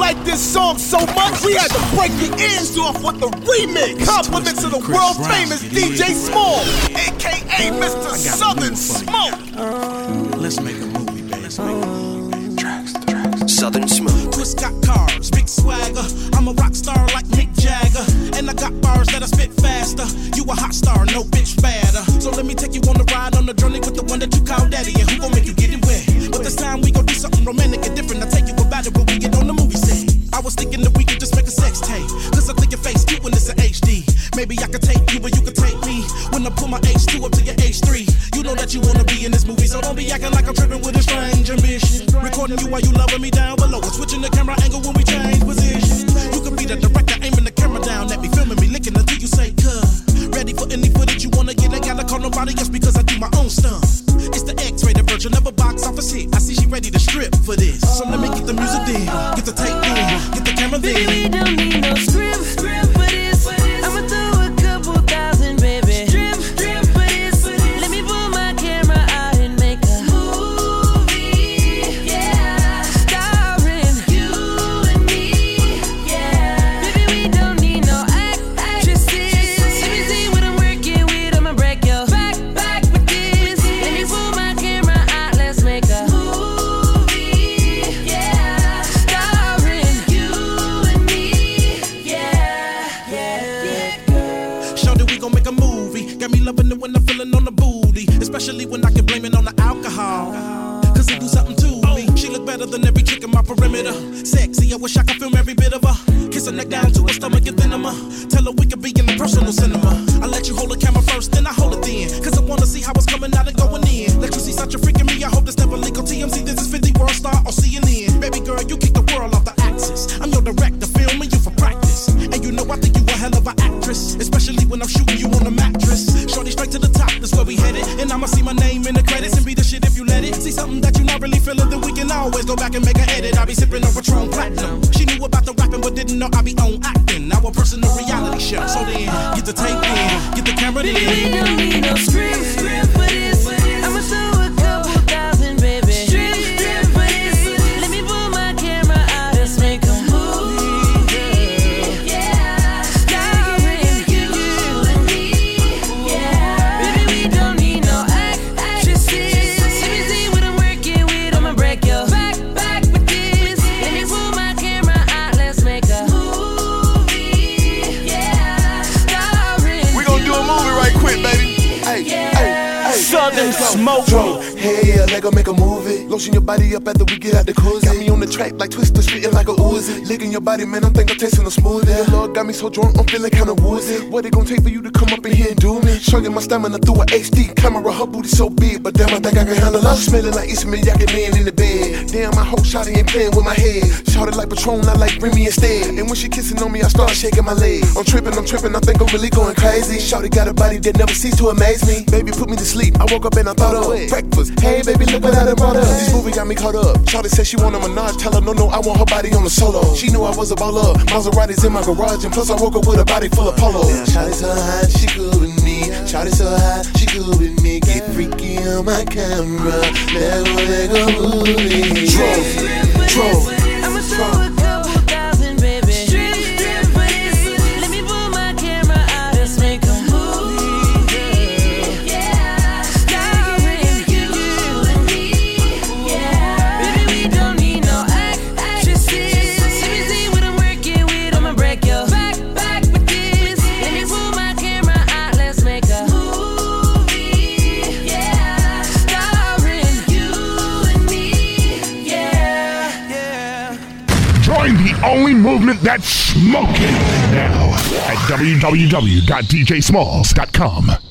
like this song so much, we had to break your ears off with the remix. Compliments to the world famous DJ Small, aka Mr. Southern Smoke. Let's make a movie, baby. Let's make a movie, baby. Tracks. Southern Smoke. Twist got cars, big swagger. I'm a rock star like Mick Jagger, and I got bars that I spit faster. You a hot star, no bitch badder. So let me take you on the ride on the journey with the one that you call daddy, and who gon' make you get it wet? But this time we gon' do something romantic and different. I take you about it when we get on the movie set. I was thinking that we could just make a sex tape, cause I think your face cute when it's in HD. Maybe I could take you and you could take me. When I put my H2 up to your H3, you know that you wanna be in this movie, so don't be acting like I'm tripping with a strange ambition. Recording you while you loving me down below, and switching the camera angle when we change position. You could be the director aiming the camera down at me, filming me, licking until you say "Cuz." Ready for any footage you wanna get, I gotta call nobody else because I do my own stuff. It's the X-rated version of a box office hit. I see she ready to strip for this, so let me get the music then, get the tape then, get the camera then. Baby, we don't need no script for this. I'ma throw a couple thousand, baby. Strip for this. Let me pull my camera out and make a movie. Yeah, starring you and me. Yeah, baby, we don't need no actresses. Let me see what I'm working with. I'ma break your back with this. Let me pull my camera out. Let's make a movie. Yeah, starring you and me. Yeah. Shorty, we gon' make a movie. Got me loving it when I'm feeling on the booty, especially when I can blame it on the alcohol, cause it do something to me. She look better than every chick in my perimeter. Sexy, I wish I could film every bit of her. Kiss her neck down to her stomach and then tell her we could be in the personal cinema. I let you hold the camera first, then I hold it then, cause I wanna see how it's coming out and going in. Let you see such a freaking me, I hope this never leak on TMZ. This is 50 World Star or CNN. Baby girl, you kick the world off the axis. I'm your director, filming you for practice. And you know I think you a hell of an actress, especially when I'm shooting you on the mattress. Shorty straight to the top, that's where we headed. And I'ma see my name in the credits and be the shit if you let it. See something that you're not really feeling, then we can always go back and make an edit. I be sipping on Patron Platinum. She knew about the rapping but didn't know I be on acting. Now a personal reality show. So then, get the tape in, get the camera in. Baby, we don't need no script for this. I'ma throw a couple thousand, baby. Strip for this. Let me pull my camera out. Let's make a movie. Yeah, starring you and me. Yeah, baby, we don't need no actresses. Let me see what I'm working with. I'ma break your back with this. Let me pull my camera out. Let's make a movie. Yeah, starring. We gon' do a movie right quick, baby. Hey. Southern Smoke. Hey, yeah, let go make a movie. Lotion your body up after we get out the cozy. Got me on the track like Twister, spitting like a Uzi. Licking your body, man, I think I'm tasting a smoothie. The Lord got me so drunk, I'm feeling kinda woozy. What it gon' take for you to come up in here and do me? Show you my stamina through a HD camera. Her booty so big, but damn, I think I can handle her. Smelling like East Miyake man in the bed. Damn, my whole shawty ain't playing with my head. Shawty like Patron, I like Remy instead. And when she kissing on me, I start shaking my leg. I'm tripping, I think I'm really going crazy. Shawty got a body that never ceased to amaze me. Baby, put me to sleep. I woke up and I thought of breakfast. Hey, baby, look what I done brought up. This movie got me caught up. Shawty said she want a menage. Tell her no, I want her body on the solo. She knew I was a baller. Maserati's in my garage, and plus I woke up with a body full of polo. Shawty so hot, she good with me. Shawty so hot, she good with me. Get freaky on my camera. Let go movie. Troll. I'ma throw a couple thousand, baby. Strip for this. Let me pull my camera out. Let's make a movie. Yeah, starring you and me. Yeah, baby, we don't need no actresses. Let me see what I'm working with. I'ma break your back with this. Let me pull my camera out. Let's make a movie. Yeah, starring you and me. Yeah. Join the only movement that's smoking now at www.djsmalls.com.